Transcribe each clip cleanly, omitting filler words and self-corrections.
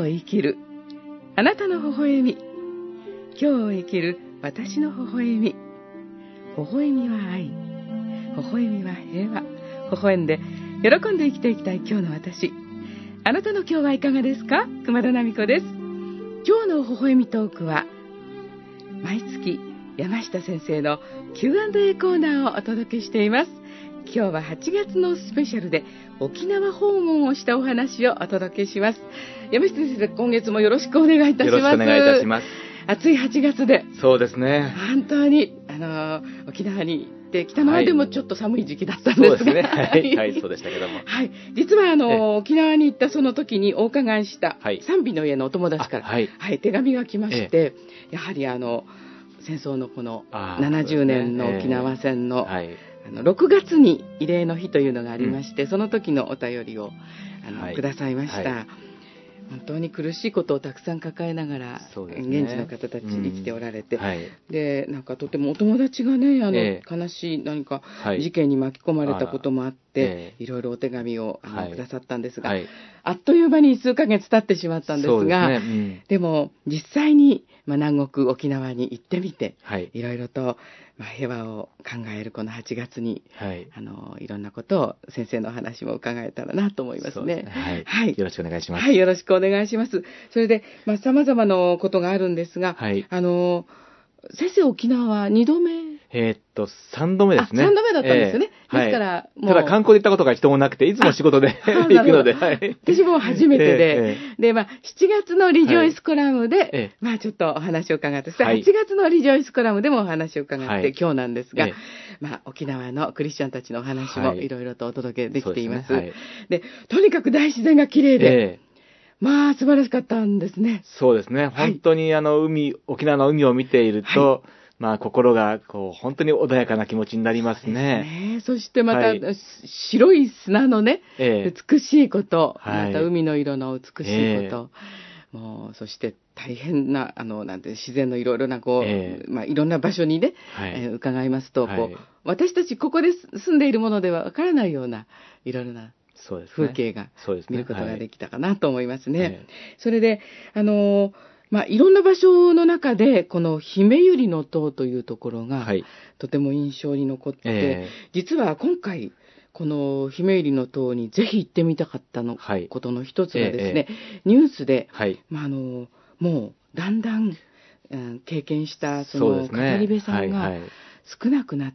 生きるあなたの微笑み、今日を生きる私の微笑み。微笑みは愛、微笑みは平和。微笑んで喜んで生きていきたい今日の私。あなたの今日はいかがですか？熊田奈美子です。今日の微笑みトークは毎月山下先生の Q&A コーナーをお届けしています。今日は8月のスペシャルで沖縄訪問をしたお話をお届けします。山下先生、今月もよろしくお願いいたします。 よろしくお願いいたします。 暑い8月で。 そうですね。 本当に、沖縄に行って北のでもちょっと寒い時期だったんですが、 そうですね。はい、はい、そうでしたけども。 はい。実は沖縄に行ったその時にお伺いした賛美の家のお友達から、はい、手紙が来まして、やはり戦争のこの70年の沖縄戦の、6月に慰霊の日というのがありまして、その時のお便りをくださいました。本当に苦しいことをたくさん抱えながら、現地の方たち生きておられて、でなんかとてもお友達がね悲しい何か事件に巻き込まれたこともあって、いろいろお手紙をくださったんですが、あっという間に数ヶ月経ってしまったんですが、でも実際に、南国沖縄に行ってみて、いろいろと、平和を考えるこの8月に、いろんなことを先生のお話も伺えたらなと思いますね。 よろしくお願いします。 はい、よろしくお願いします。それで、様々なことがあるんですが、先生沖縄は2度目 3度目ですね。 3度目だったんですよね。ですから、 ただ観光で行ったことが一度もなくて、いつも仕事で行くので、 私も初めてで、で、7月のリジョイスコラムで、ちょっとお話を伺って、8月のリジョイスコラムでもお話を伺って、今日なんですが、沖縄のクリスチャンたちのお話もいろいろとお届けできています。で、とにかく大自然が綺麗で、素晴らしかったんですね。 そうですね。本当に沖縄の海を見ていると、心が本当に穏やかな気持ちになりますね。 そしてまた、白い砂のね、美しいこと、また海の色の美しいこと、もうそして大変ななんて自然のいろいろないろんな場所にね、伺いますと、私たちここで住んでいるものではわからないようないろいろな風景が見ることができたかなと思いますね。それでいろんな場所の中でこの姫百合の塔というところがとても印象に残って、実は今回この姫百合の塔にぜひ行ってみたかったことの一つがですね、ニュースで、もうだんだん、経験したその語り部さんが少なくなって、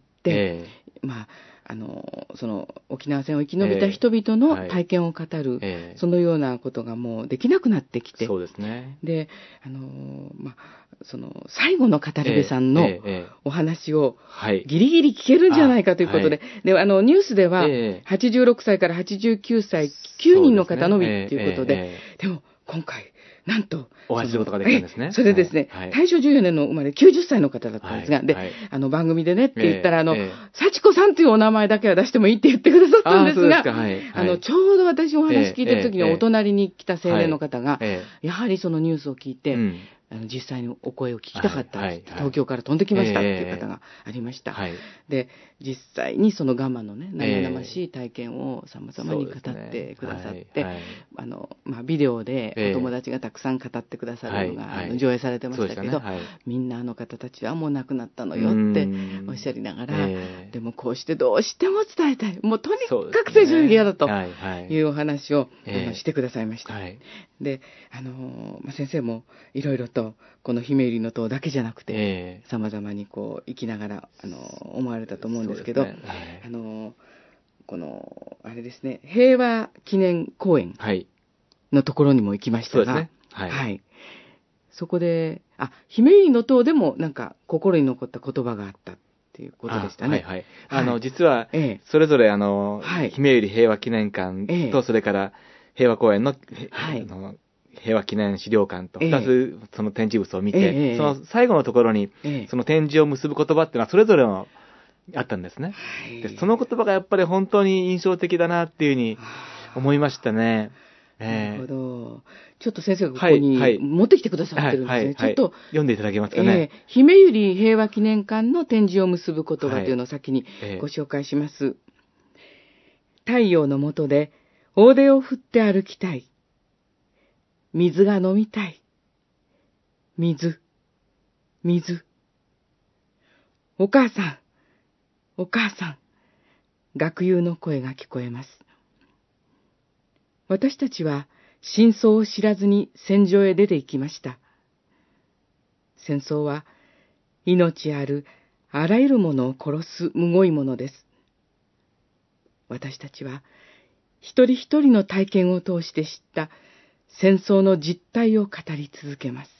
その沖縄戦を生き延びた人々の体験を語る、そのようなことがもうできなくなってきて、 そうですね。 で、その最後の語り部さんのお話をギリギリ聞けるんじゃないかということで、ニュースでは86歳から89歳9人の方のみということで、でも今回なんとお会いすることができるんですね。 それでですね、大正14年の生まれ90歳の方だったんですが、で、番組でねって言ったら、幸子さんというお名前だけは出してもいいって言ってくださったんですが、ちょうど私お話聞いてる時にお隣に来た青年の方が、やはりそのニュースを聞いて、実際にお声を聞きたかった、東京から飛んできましたっていう方がありました。で、実際にそのガマのね、生々しい体験を様々に語ってくださって、ビデオでお友達がたくさん語ってくださるのが上映されてましたけど、みんな方たちはもう亡くなったのよっておっしゃりながら、でもこうしてどうしても伝えたい、もうとにかく政治的嫌だというお話をしてくださいました。で、先生もいろいろとこの姫百合の塔だけじゃなくて、様々に生きながら思われたと思うんですけど、このあれですね、平和記念公園のところにも行きましたが、そこで姫百合の塔でもなんか心に残った言葉があったっていうことでしたね。 実はそれぞれ姫百合平和記念館と、それから平和公園の平和記念資料館と2つその展示物を見て、その最後のところにその展示を結ぶ言葉っていうのはそれぞれのあったんですね。でその言葉がやっぱり本当に印象的だなっていうふうに思いましたね。 なるほど。ちょっと先生がここに持ってきてくださってるんですね。ちょっと読んでいただけますかね。 姫百合平和記念館の展示を結ぶ言葉というのを先にご紹介します。太陽の下で大手を振って歩きたい。 水が飲みたい。水、水。お母さん、お母さん。学友の声が聞こえます。私たちは真相を知らずに戦場へ出て行きました。戦争は命あるあらゆるものを殺すむごいものです。私たちは一人一人の体験を通して知った戦争の実態を語り続けます。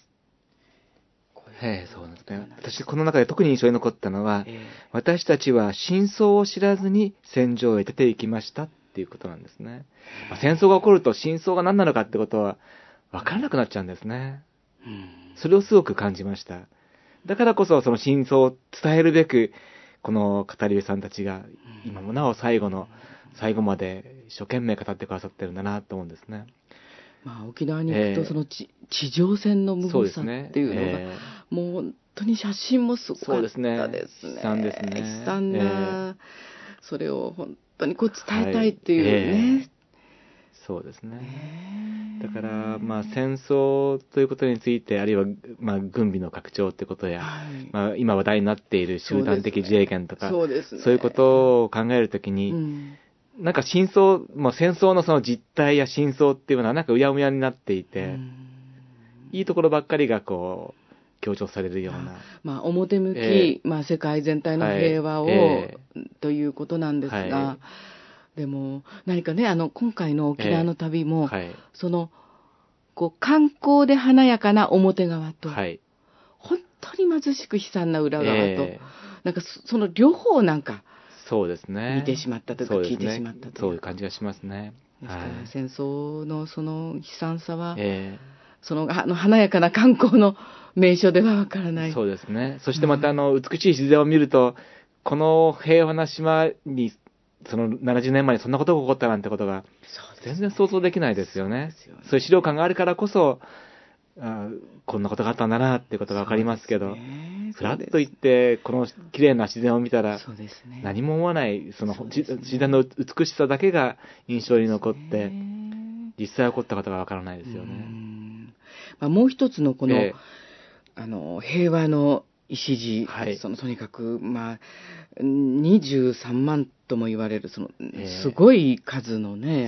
そうなんですね。私、この中で特に印象に残ったのは、私たちは真相を知らずに戦場へ出て行きましたっていうことなんですね。戦争が起こると真相が何なのかってことは分からなくなっちゃうんですね。それをすごく感じました。だからこそその真相を伝えるべく、この語り部さんたちが今もなお最後まで一生懸命語ってくださってるんだなと思うんですね。 沖縄に行くとその地上戦の無謀さっていうのが、もう本当に写真もすごかったですね。 悲惨ですね。 悲惨な、それを本当にこう伝えたいっていうね。 そうですね。だから戦争ということについて、あるいは軍備の拡張ということや、今話題になっている集団的自衛権とか、そういうことを考えるときに、なんか真相、戦争のその実態や真相っていうのはなんかうやむやになっていて、いいところばっかりがこう強調されるような。 表向き、世界全体の平和を、ということなんですが、でも何かね、今回の沖縄の旅も、そのこう観光で華やかな表側と、本当に貧しく悲惨な裏側と、なんかその両方なんか、 そうですね。 見てしまったというか、聞いてしまったという。 そういう感じがしますね。 ですから戦争のその悲惨さは、その華やかな観光の名所ではわからない。 そうですね。そしてまた美しい自然を見ると、この平和な島に、その70年前にそんなことが起こったなんてことが、全然想像できないですよね。そういう資料館があるからこそ、こんなことがあったんだなっていうことがわかりますけど、ふらっと行ってこの綺麗な自然を見たら何も思わない、その自然の美しさだけが印象に残って、実際起こったことがわからないですよね。 もう一つのこの、平和の礎、とにかく23万とも言われるすごい数のね、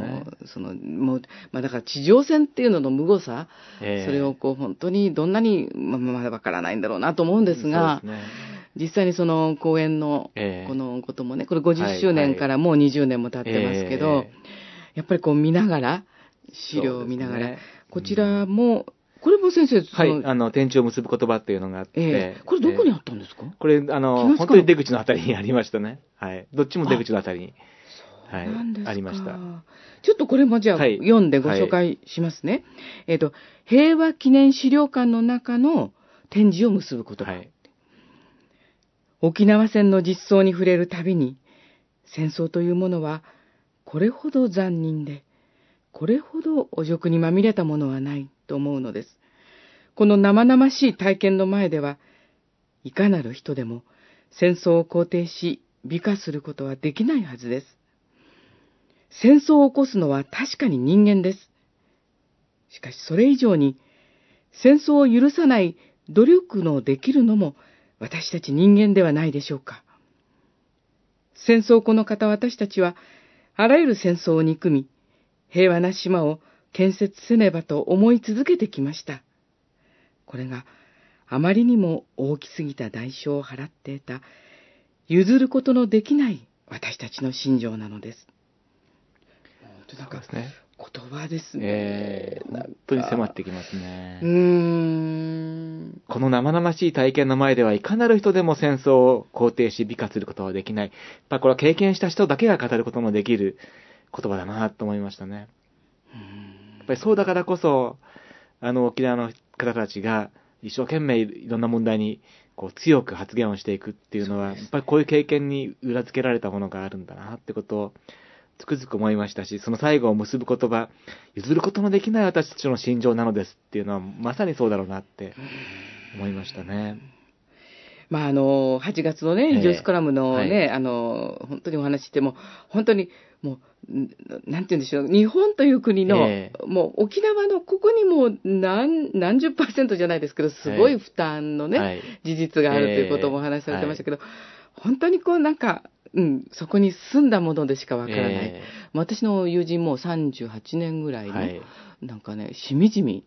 だから地上戦っていうのの無謀さ、それをこう本当にどんなにまだわからないんだろうなと思うんですが、実際にその公演のこのこともね、これ50周年からもう20年も経ってますけど、やっぱりこう見ながら、資料を見ながら、こちらもこれも先生、 天地を結ぶ言葉っていうのがあって、 これどこにあったんですか？ これ本当に出口のあたりにありましたね。どっちも出口のあたりにありました。 ちょっとこれもじゃあ、読んでご紹介しますね。平和記念資料館の中の天地を結ぶ言葉。沖縄戦の実相に触れるたびに、戦争というものはこれほど残忍で、これほど汚辱にまみれたものはないと思うのです。この生々しい体験の前では、いかなる人でも戦争を肯定し美化することはできないはずです。戦争を起こすのは確かに人間です。しかしそれ以上に、戦争を許さない努力のできるのも私たち人間ではないでしょうか。戦争この方私たちは、あらゆる戦争を憎み、平和な島を建設せねばと思い続けてきました。これがあまりにも大きすぎた代償を払って得た、譲ることのできない私たちの信条なのです。 そうですね。 言葉ですね。 本当に迫ってきますね。この生々しい体験の前ではいかなる人でも戦争を肯定し美化することはできない。これは経験した人だけが語ることのできる言葉だなと思いましたね。やっぱりそうだからこそ、沖縄の方たちが一生懸命いろんな問題にこう強く発言をしていくっていうのは、やっぱりこういう経験に裏付けられたものがあるんだなってことをつくづく思いましたし、その最後を結ぶ言葉、譲ることのできない私たちの心情なのですっていうのはまさにそうだろうなって思いましたね。 8月のね、移住スクラムのね、本当にお話しても、本当にもう、なんて言うんでしょう、日本という国の、もう沖縄のここにも何十%じゃないですけど、すごい負担のね、事実があるということもお話しされてましたけど、本当になんか、そこに住んだものでしかわからない。私の友人も38年ぐらいの、なんかね、しみじみ、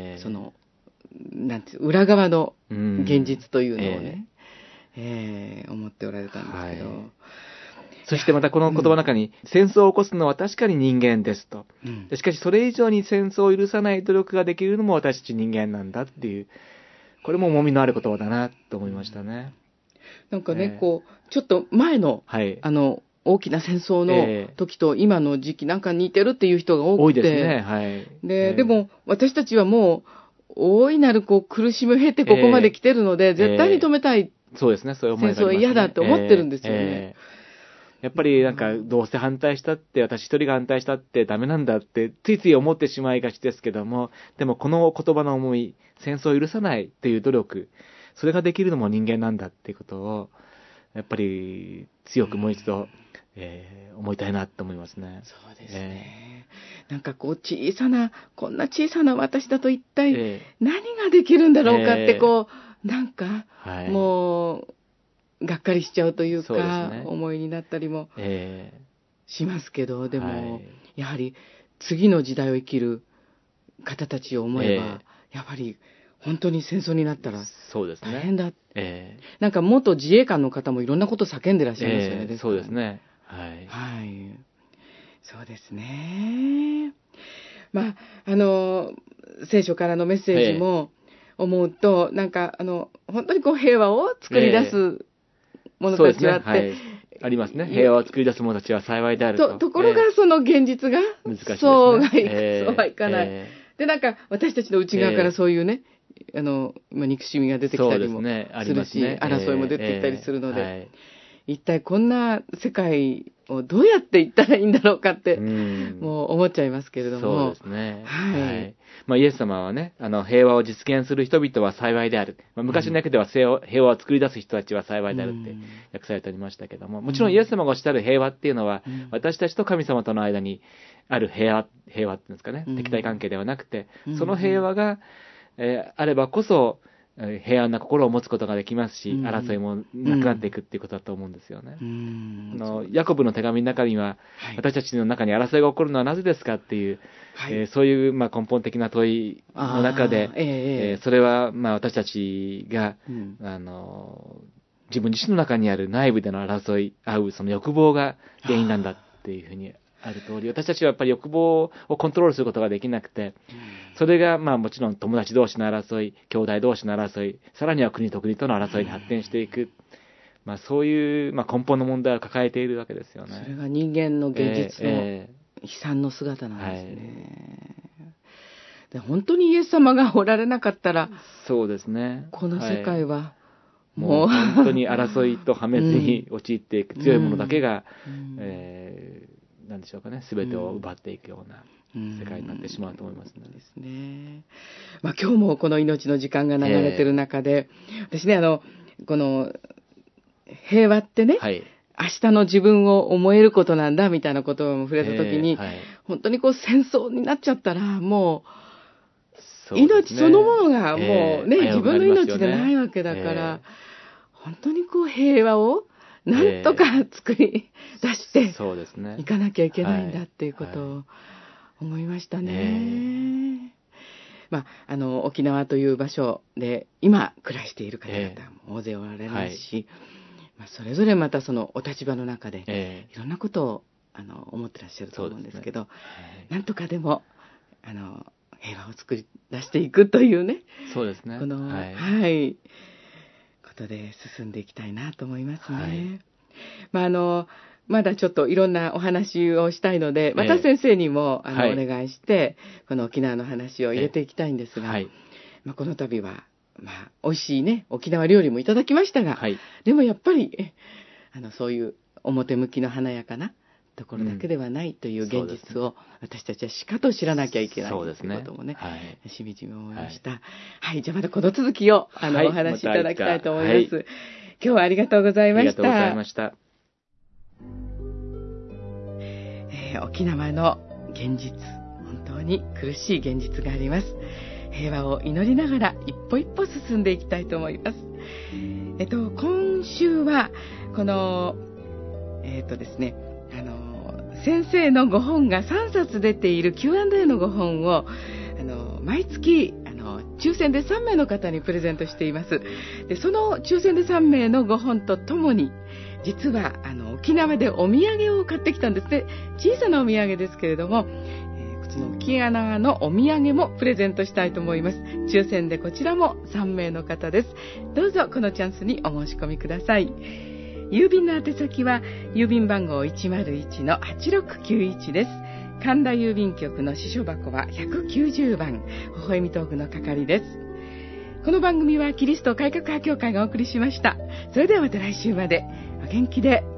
なんて裏側の現実というのをね、思っておられたんですけど。 そしてまたこの言葉の中に、戦争を起こすのは確かに人間ですと。しかしそれ以上に戦争を許さない努力ができるのも私たち人間なんだっていう、これも重みのある言葉だなと思いましたね。 なんかね、ちょっと前の、大きな戦争の時と今の時期なんか似てるっていう人が多くて。多いですね。でも私たちはもう、大いなる苦しみを経てここまで来てるので、絶対に止めたい。 そうですね、そういう思いがありますね。 戦争は嫌だって思ってるんですよね。 やっぱりなんか、どうせ反対したって、私一人が反対したってダメなんだって、ついつい思ってしまいがちですけども、でもこの言葉の思い、戦争を許さないっていう努力、それができるのも人間なんだっていうことを、やっぱり強くもう一度、思いたいなと思いますね。 そうですね。なんかこんな小さな私だと一体何ができるんだろうかってなんか、もう、がっかりしちゃうというか、思いになったりもしますけど、でも、やはり次の時代を生きる方たちを思えば、やはり本当に戦争になったら大変だ。なんか元自衛官の方もいろんなことを叫んでらっしゃいますよね。 そうですね。 そうですね。聖書からのメッセージも思うと、なんか本当に平和を作り出す者たちはって、 ありますね。平和を作り出す者たちは幸いであると。 ところがその現実が、 難しいですね。 そうはいかない。で、なんか私たちの内側からそういうね、憎しみが出てきたりもするし、争いも出てきたりするので、一体こんな世界をどうやっていったらいいんだろうかって、もう思っちゃいますけれども。 そうですね。イエス様はね、平和を実現する人々は幸いである。昔の訳では平和を作り出す人たちは幸いであるって訳されておりましたけども、もちろんイエス様がおっしゃる平和っていうのは、私たちと神様との間にある平和っていうんですかね、敵対関係ではなくて、その平和が、あればこそ、平安な心を持つことができますし、争いもなくなっていくっていうことだと思うんですよね。ヤコブの手紙の中には、私たちの中に争いが起こるのはなぜですかっていう、そういう根本的な問いの中で、それは私たちが、自分自身の中にある内部での争い、合うその欲望が原因なんだっていうふうにある通り、私たちはやっぱり欲望をコントロールすることができなくて、それがもちろん友達同士の争い、兄弟同士の争い、さらには国と国との争いに発展していく、そういう根本の問題を抱えているわけですよね。 それが人間の現実の悲惨の姿なんですね。で本当にイエス様がおられなかったら、 そうですね。 この世界は、 もう本当に争いと破滅に陥っていく、強いものだけが、なんでしょうかね、全てを奪っていくような世界になってしまうと思いますね。 ですね。今日もこの命の時間が流れてる中で、私ね、この平和ってね、明日の自分を思えることなんだみたいな言葉も触れたときに、本当に戦争になっちゃったら、もう、命そのものがもうね、自分の命でないわけだから、本当に平和をなんとか作り出していかなきゃいけないんだっていうことを思いましたね。沖縄という場所で今暮らしている方々も大勢おられますし、それぞれまたそのお立場の中でいろんなことを思ってらっしゃると思うんですけど、なんとかでも平和を作り出していくというね、 そうですね。 このことで進んでいきたいなと思いますね。まだちょっといろんなお話をしたいので、また先生にもお願いして、この沖縄の話を入れていきたいんですが、この度は、美味しいね、沖縄料理もいただきましたが、でもやっぱり、そういう表向きの華やかなところだけではないという現実を私たちはしかと知らなきゃいけないということもね、しみじみ思いました。はい、じゃあまたこの続きをお話しいただきたいと思います。今日はありがとうございました。ありがとうございました。沖縄の現実、本当に苦しい現実があります。平和を祈りながら一歩一歩進んでいきたいと思います。今週はこのですね、先生のご本が3冊出ている Q&A のご本を毎月抽選で3名の方にプレゼントしています。でその抽選で3名のご本とともに、実は沖縄でお土産を買ってきたんですね。小さなお土産ですけれども、その沖縄のお土産もプレゼントしたいと思います。抽選でこちらも3名の方です。どうぞこのチャンスにお申し込みください。郵便の宛先は郵便番号 101-8691 です。神田郵便局の支所箱は190番、微笑みトークの係です。この番組はキリスト改革派協会がお送りしました。それではまた来週までお元気で